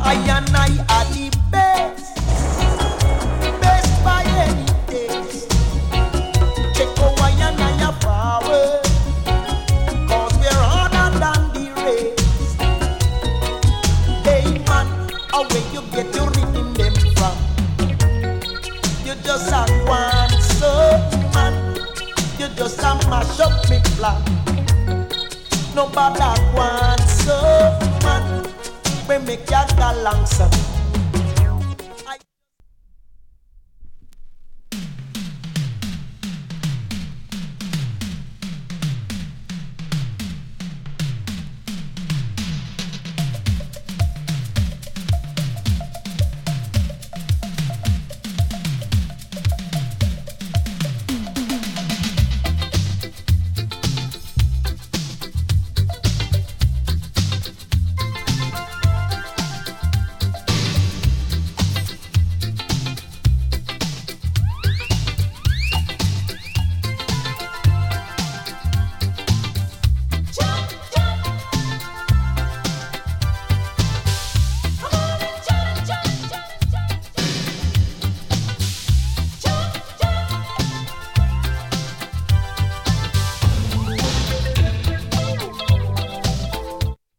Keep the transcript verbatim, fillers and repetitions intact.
I and I are the best, best by any taste. Check how I and I are forward, cause we're harder than the rest. Hey man, away you get your rhythm them from. You just a one so man, you just a mash up me plan. Nobody one so man, we make ya galang some.